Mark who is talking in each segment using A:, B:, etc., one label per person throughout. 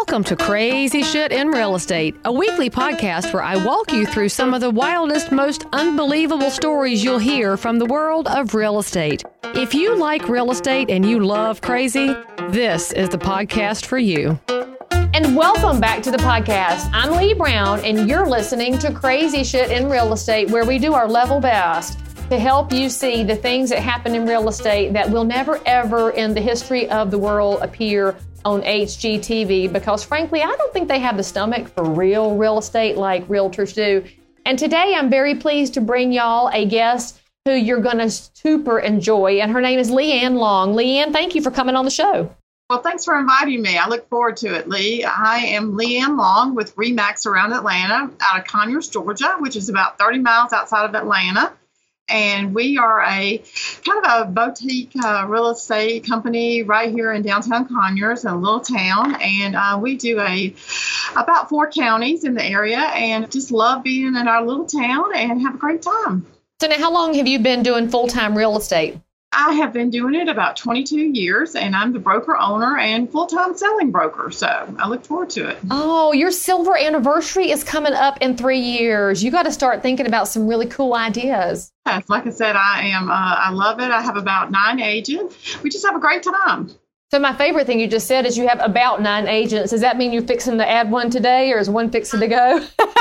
A: Welcome to Crazy Shit in Real Estate, a weekly podcast where I walk you through some of the wildest, most unbelievable stories you'll hear from the world of real estate. If you like real estate and you love crazy, this is the podcast for you. And welcome back to the podcast. I'm Lee Brown, and you're listening to Crazy Shit in Real Estate, where we do our level best to help you see the things that happen in real estate that will never, ever in the history of the world appear on HGTV, because frankly, I don't think they have the stomach for real estate like realtors do. And today I'm very pleased to bring y'all a guest who you're going to super enjoy, and her name is Leanne Long. Leanne, thank you for coming on the show.
B: Well, thanks for inviting me. I look forward to it, Lee. I am Leanne Long with RE/MAX around Atlanta, out of Conyers, Georgia, which is about 30 miles outside of Atlanta. And we are a kind of a boutique real estate company right here in downtown Conyers, a little town. And we do about 4 counties in the area, and just love being in our little town and have a great time.
A: So now, how long have you been doing full-time real estate?
B: I have been doing it about 22 years, and I'm the broker owner and full-time selling broker. So I look forward to it.
A: Oh, your silver anniversary is coming up in 3 years. You got to start thinking about some really cool ideas.
B: Yes, like I said, I love it. I have about 9 agents. We just have a great time.
A: So my favorite thing you just said is you have about 9 agents. Does that mean you're fixing to add one today, or is one fixing to go?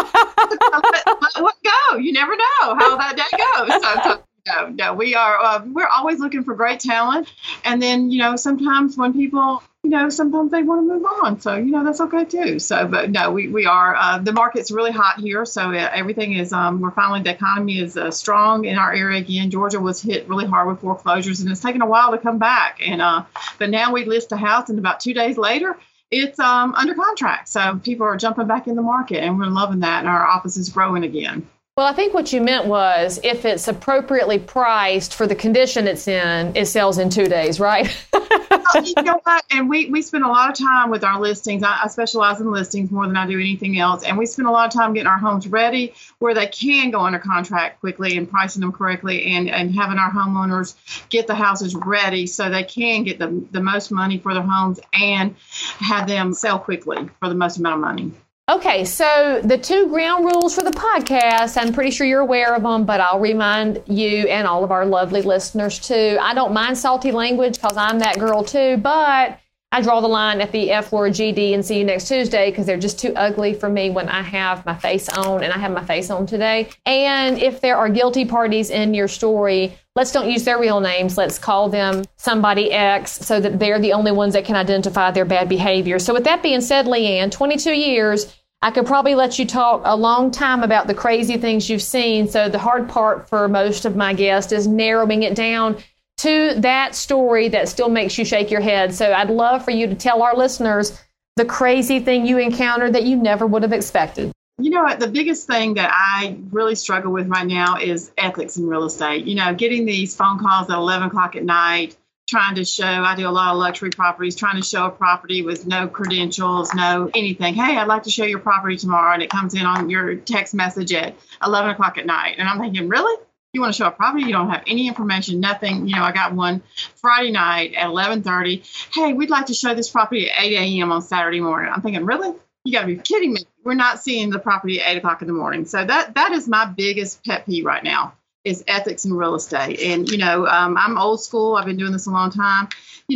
B: Let one go. You never know how that day goes. No, we're always looking for great talent. And then, sometimes when people, sometimes they want to move on. So, that's okay too. So, but no, we are, the market's really hot here. So everything is, the economy is strong in our area again. Georgia was hit really hard with foreclosures, and it's taken a while to come back. And, but now we list a house, and about 2 days later, it's under contract. So people are jumping back in the market, and we're loving that. And our office is growing again.
A: Well, I think what you meant was if it's appropriately priced for the condition it's in, it sells in 2 days, right?
B: You know what? And we spend a lot of time with our listings. I specialize in listings more than I do anything else. And we spend a lot of time getting our homes ready where they can go under contract quickly and pricing them correctly, and having our homeowners get the houses ready so they can get the most money for their homes and have them sell quickly for the most amount of money.
A: Okay, so the 2 ground rules for the podcast, I'm pretty sure you're aware of them, but I'll remind you and all of our lovely listeners too. I don't mind salty language because I'm that girl too, but I draw the line at the F word, GD, and see you next Tuesday, because they're just too ugly for me when I have my face on, and I have my face on today. And if there are guilty parties in your story, let's don't use their real names. Let's call them somebody X so that they're the only ones that can identify their bad behavior. So with that being said, Leanne, 22 years, I could probably let you talk a long time about the crazy things you've seen. So the hard part for most of my guests is narrowing it down to that story that still makes you shake your head. So I'd love for you to tell our listeners the crazy thing you encountered that you never would have expected.
B: You know what? The biggest thing that I really struggle with right now is ethics in real estate. Getting these phone calls at 11 o'clock at night, trying to show, I do a lot of luxury properties, trying to show a property with no credentials, no anything. Hey, I'd like to show your property tomorrow. And it comes in on your text message at 11 o'clock at night. And I'm thinking, really? You want to show a property? You don't have any information, nothing. I got one Friday night at 11:30. Hey, we'd like to show this property at 8 a.m. on Saturday morning. I'm thinking, really? You got to be kidding me. We're not seeing the property at 8 o'clock in the morning. So that is my biggest pet peeve right now, is ethics in real estate. And, I'm old school. I've been doing this a long time.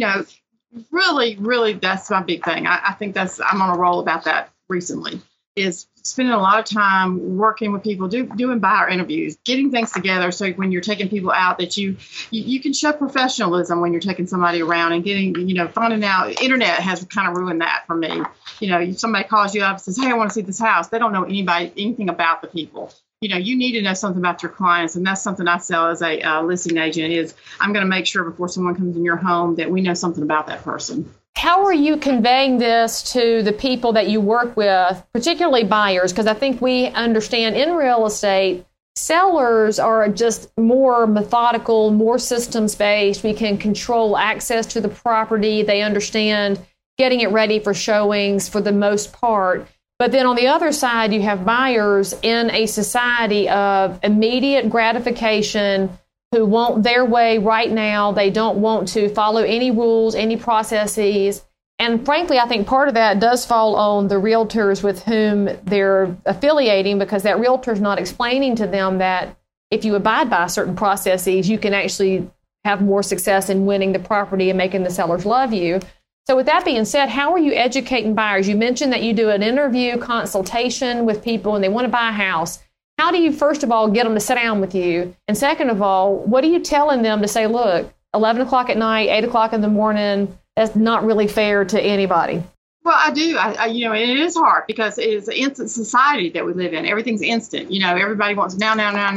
B: Really, that's my big thing. I think I'm on a roll about that recently, is spending a lot of time working with people, doing buyer interviews, getting things together. So when you're taking people out, that you can show professionalism when you're taking somebody around, and getting, finding out. Internet has kind of ruined that for me. Somebody calls you up and says, hey, I want to see this house. They don't know anything about the people. You need to know something about your clients, and that's something I sell as a listing agent. Is I'm going to make sure before someone comes in your home that we know something about that person.
A: How are you conveying this to the people that you work with, particularly buyers? Because I think we understand in real estate, sellers are just more methodical, more systems-based. We can control access to the property. They understand getting it ready for showings for the most part. But then on the other side, you have buyers in a society of immediate gratification who want their way right now. They don't want to follow any rules, any processes. And frankly, I think part of that does fall on the realtors with whom they're affiliating, because that realtor is not explaining to them that if you abide by certain processes, you can actually have more success in winning the property and making the sellers love you. So with that being said, how are you educating buyers? You mentioned that you do an interview consultation with people and they want to buy a house. How do you, first of all, get them to sit down with you? And second of all, what are you telling them to say, look, 11 o'clock at night, 8 o'clock in the morning, that's not really fair to anybody?
B: Well, I do. And it is hard because it is an instant society that we live in. Everything's instant. Everybody wants now.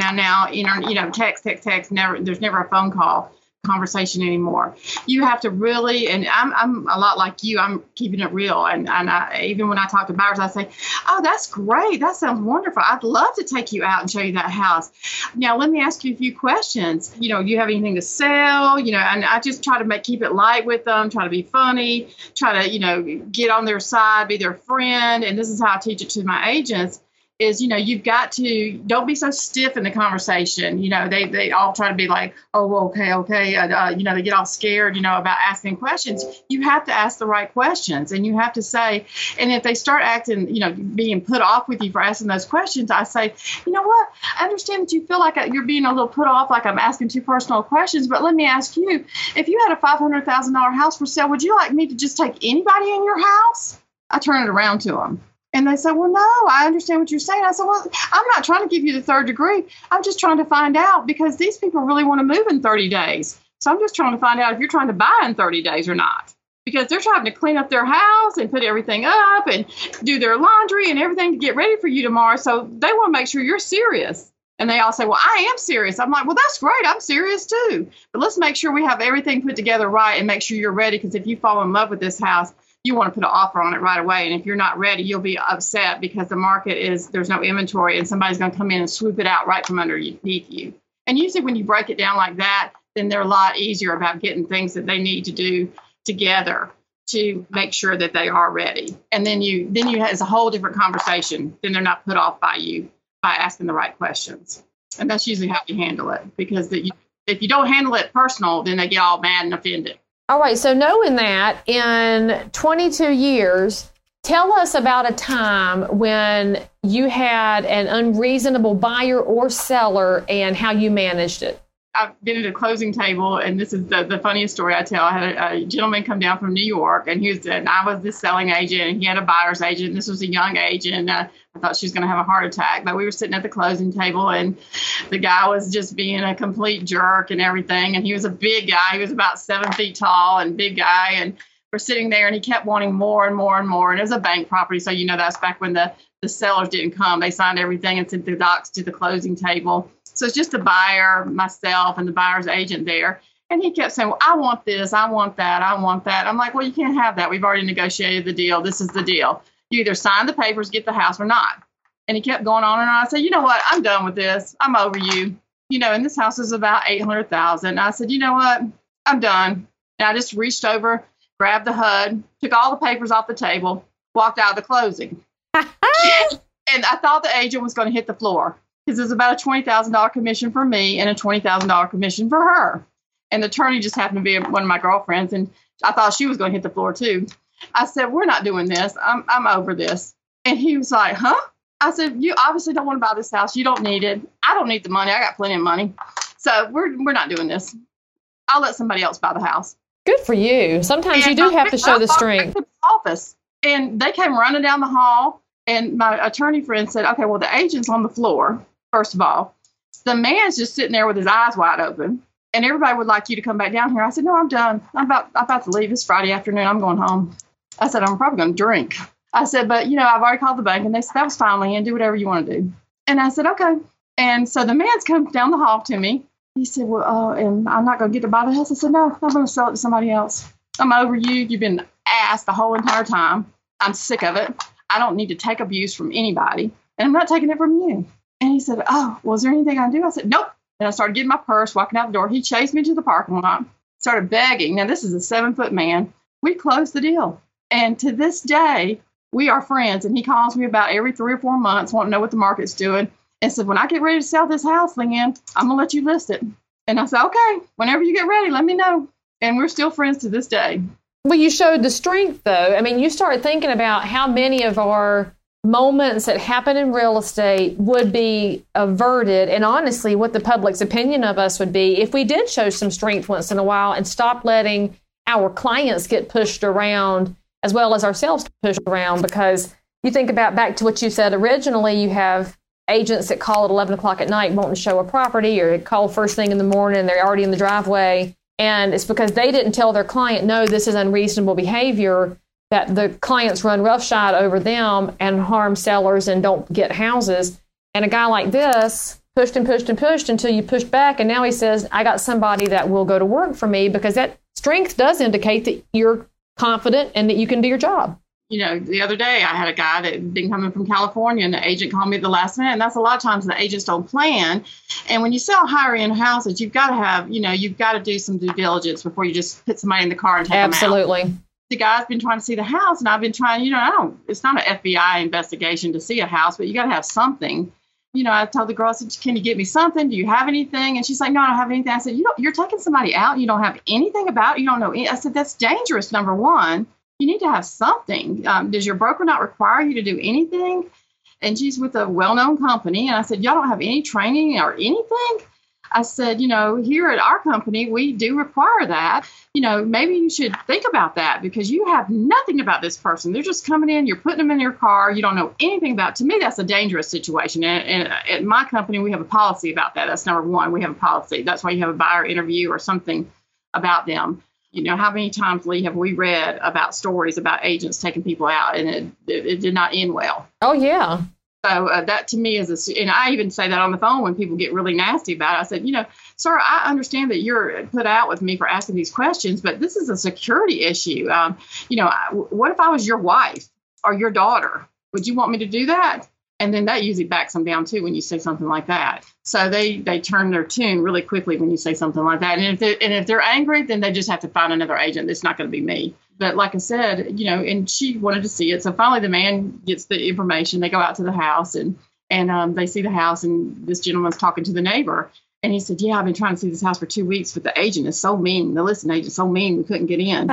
B: Text. There's never a phone call conversation anymore. You have to really, and I'm a lot like you. I'm keeping it real. And even when I talk to buyers, I say, oh, that's great. That sounds wonderful. I'd love to take you out and show you that house. Now, let me ask you a few questions. Do you have anything to sell? And I just try to keep it light with them, try to be funny, try to, get on their side, be their friend. And this is how I teach it to my agents. Is, you've got to, don't be so stiff in the conversation. They all try to be like, oh, okay. They get all scared, about asking questions. You have to ask the right questions, and you have to say, and if they start acting, being put off with you for asking those questions, I say, you know what? I understand that you feel like you're being a little put off, like I'm asking too personal questions, but let me ask you, if you had a $500,000 house for sale, would you like me to just take anybody in your house? I turn it around to them. And they said, well, no, I understand what you're saying. I said, well, I'm not trying to give you the third degree. I'm just trying to find out, because these people really want to move in 30 days. So I'm just trying to find out if you're trying to buy in 30 days or not, because they're trying to clean up their house and put everything up and do their laundry and everything to get ready for you tomorrow. So they want to make sure you're serious. And they all say, well, I am serious. I'm like, well, that's great. I'm serious too. But let's make sure we have everything put together right and make sure you're ready, because if you fall in love with this house, you want to put an offer on it right away. And if you're not ready, you'll be upset because the market there's no inventory and somebody's going to come in and swoop it out right from underneath you. And usually when you break it down like that, then they're a lot easier about getting things that they need to do together to make sure that they are ready. And then it's a whole different conversation. Then they're not put off by you by asking the right questions. And that's usually how you handle it, because if you don't handle it personal, then they get all mad and offended.
A: All right, so knowing that, in 22 years, tell us about a time when you had an unreasonable buyer or seller and how you managed it.
B: I've been at a closing table, and this is the funniest story I tell. I had a gentleman come down from New York, and I was the selling agent, and he had a buyer's agent. And this was a young agent. I thought she was going to have a heart attack, but we were sitting at the closing table, and the guy was just being a complete jerk and everything. And he was a big guy. He was about 7 feet tall and big guy. And we're sitting there, and he kept wanting more and more and more. And it was a bank property, so that's back when the sellers didn't come. They signed everything and sent the docs to the closing table. So it's just the buyer, myself, and the buyer's agent there. And he kept saying, well, I want this, I want that, I want that. I'm like, well, you can't have that. We've already negotiated the deal. This is the deal. You either sign the papers, get the house, or not. And he kept going on and on. I said, you know what? I'm done with this. I'm over you. And this house is about $800,000. I said, you know what? I'm done. And I just reached over, grabbed the HUD, took all the papers off the table, walked out of the closing. And I thought the agent was going to hit the floor, because it's about a $20,000 commission for me and a $20,000 commission for her. And the attorney just happened to be one of my girlfriends, and I thought she was going to hit the floor too. I said, we're not doing this. I'm over this. And he was like, huh? I said, you obviously don't want to buy this house. You don't need it. I don't need the money. I got plenty of money. So we're not doing this. I'll let somebody else buy the house.
A: Good for you. Sometimes you do have to show the strength.
B: Office. And they came running down the hall. And my attorney friend said, okay, well, the agent's on the floor, first of all. The man's just sitting there with his eyes wide open. And everybody would like you to come back down here. I said, no, I'm done. I'm about to leave. It's Friday afternoon. I'm going home. I said, I'm probably going to drink. I said, but, I've already called the bank. And they said, that was fine, Leanne. Do whatever you want to do. And I said, okay. And so the man's come down the hall to me. He said, well, and I'm not going to get to buy the house. I said, no, I'm going to sell it to somebody else. I'm over you. You've been asked the whole entire time. I'm sick of it. I don't need to take abuse from anybody, and I'm not taking it from you. And he said, oh, well, is there anything I can do? I said, nope. And I started getting my purse, walking out the door. He chased me to the parking lot, started begging. Now, this is a 7-foot man. We closed the deal. And to this day, we are friends. And he calls me about every 3 or 4 months, wanting to know what the market's doing. And said, when I get ready to sell this house, Leanne, I'm going to let you list it. And I said, okay, whenever you get ready, let me know. And we're still friends to this day.
A: Well, you showed the strength, though. I mean, you start thinking about how many of our moments that happen in real estate would be averted, and honestly, what the public's opinion of us would be if we did show some strength once in a while and stop letting our clients get pushed around as well as ourselves get pushed around. Because you think about back to what you said originally, you have agents that call at 11 o'clock at night wanting to show a property, or they call first thing in the morning and they're already in the driveway. And it's because they didn't tell their client, no, this is unreasonable behavior, that the clients run roughshod over them and harm sellers and don't get houses. And a guy like this pushed and pushed and pushed until you pushed back. And now he says, I got somebody that will go to work for me, because that strength does indicate that you're confident and that you can do your job.
B: You know, the other day I had a guy that had been coming from California, and the agent called me at the last minute. And that's a lot of times the agents don't plan. And when you sell higher end houses, you've got to have, you've got to do some due diligence before you just put somebody in the car and take them out.
A: Absolutely.
B: The guy's been trying to see the house, and I've been trying, it's not an FBI investigation to see a house, but you got to have something. I told the girl, I said, can you get me something? Do you have anything? And she's like, no, I don't have anything. I said, you're taking somebody out and you don't have anything about it. You don't know. I said, that's dangerous. Number one, you need to have something. Does your broker not require you to do anything? And she's with a well-known company. And I said, y'all don't have any training or anything? I said, here at our company, we do require that. Maybe you should think about that, because you have nothing about this person. They're just coming in, you're putting them in your car. You don't know anything about. To me, that's a dangerous situation. And at my company, we have a policy about that. That's number one. We have a policy. That's why you have a buyer interview or something about them. How many times, Lee, have we read about stories about agents taking people out, and it did not end well?
A: Oh, yeah.
B: So that to me is and I even say that on the phone when people get really nasty about it. I said, sir, I understand that you're put out with me for asking these questions, but this is a security issue. What if I was your wife or your daughter? Would you want me to do that? And then that usually backs them down, too, when you say something like that. So they turn their tune really quickly when you say something like that. And if they're angry, then they just have to find another agent. It's not going to be me. But like I said, and she wanted to see it. So finally the man gets the information. They go out to the house and they see the house, and this gentleman's talking to the neighbor. And he said, yeah, I've been trying to see this house for 2 weeks, but the agent is so mean. The listing agent is so mean, we couldn't get in.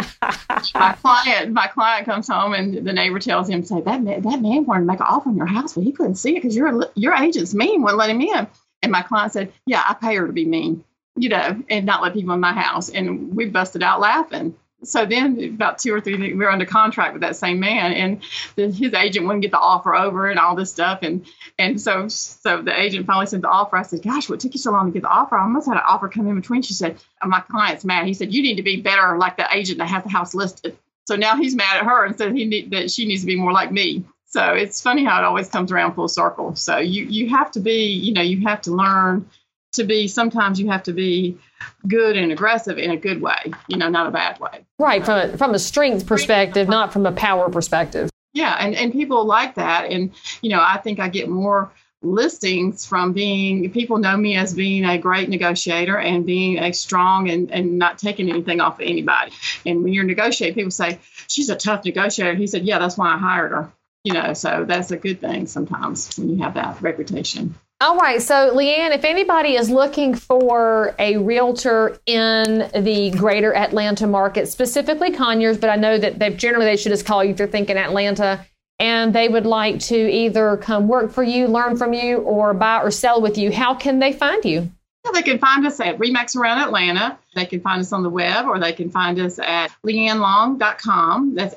B: My client comes home, and the neighbor tells him, say, that man wanted to make an offer on your house, but he couldn't see it because your agent's mean, wouldn't let him in. And my client said, yeah, I pay her to be mean, and not let people in my house. And we busted out laughing. So then about 2 or 3 weeks, we were under contract with that same man, and his agent wouldn't get the offer over and all this stuff. And so the agent finally sent the offer. I said, gosh, what took you so long to get the offer? I almost had an offer come in between. She said, my client's mad. He said, you need to be better like the agent that has the house listed. So now he's mad at her and said that she needs to be more like me. So it's funny how it always comes around full circle. So you have to be, you have to learn to be, sometimes you have to be good and aggressive in a good way, not a bad way.
A: Right, from a strength perspective, not from a power perspective.
B: Yeah, and people like that. And, I think I get more listings from people know me as being a great negotiator and being a strong and not taking anything off of anybody. And when you're negotiating, people say, she's a tough negotiator. He said, yeah, that's why I hired her. So that's a good thing sometimes when you have that reputation.
A: All right. So, Leanne, if anybody is looking for a realtor in the greater Atlanta market, specifically Conyers, but I know that they should just call you if they're thinking Atlanta, and they would like to either come work for you, learn from you, or buy or sell with you, how can they find you?
B: Yeah, they can find us at RE/MAX Around Atlanta. They can find us on the web, or they can find us at leannelong.com. That's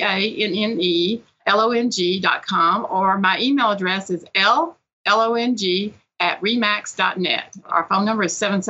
B: LEANNELONG.com. Or my email address is LONG@remax.net. Our phone number is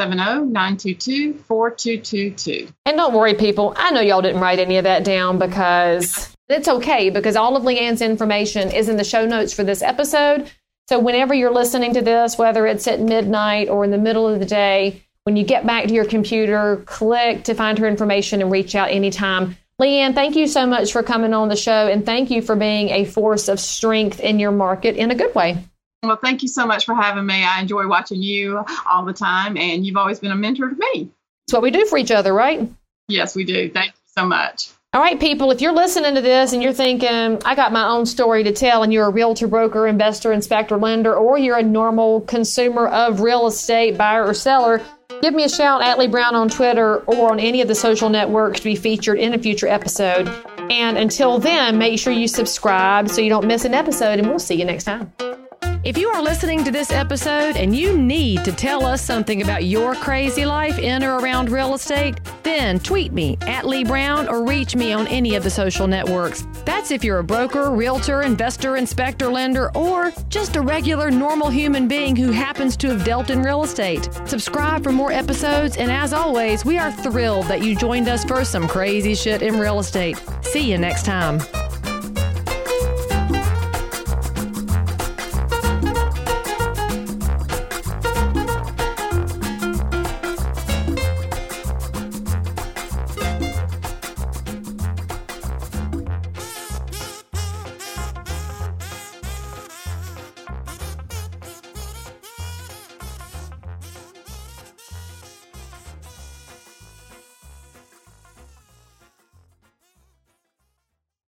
B: 770-922-4222.
A: And don't worry, people. I know y'all didn't write any of that down, because it's okay, because all of Leanne's information is in the show notes for this episode. So whenever you're listening to this, whether it's at midnight or in the middle of the day, when you get back to your computer, click to find her information and reach out anytime. Leanne, thank you so much for coming on the show, and thank you for being a force of strength in your market in a good way.
B: Well, thank you so much for having me. I enjoy watching you all the time, and you've always been a mentor to me.
A: It's what we do for each other, right?
B: Yes, we do. Thank you so much.
A: All right, people, if you're listening to this and you're thinking, I got my own story to tell, and you're a realtor, broker, investor, inspector, lender, or you're a normal consumer of real estate, buyer or seller, Give me a shout at Lee Brown on Twitter or on any of the social networks to be featured in a future episode. And until then, make sure you subscribe so you don't miss an episode, and we'll see you next time. If you are listening to this episode and you need to tell us something about your crazy life in or around real estate, then tweet me at Lee Brown or reach me on any of the social networks. That's if you're a broker, realtor, investor, inspector, lender, or just a regular, normal human being who happens to have dealt in real estate. Subscribe for more episodes, and as always, we are thrilled that you joined us for some crazy shit in real estate. See you next time.